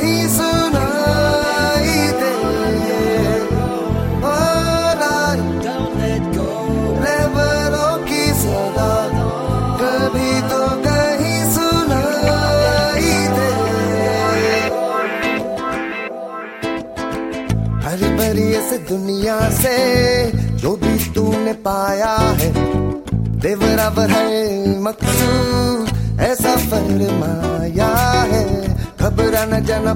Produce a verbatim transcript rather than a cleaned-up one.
कहीं सुनाई दे। रहबरों की सदा कभी तो कहीं सुनाई दे। हरी भरी ऐसे दुनिया से जो भी तूने पाया है, देवरावर है मकसूद ऐसा फरमाया है। घबराना जाना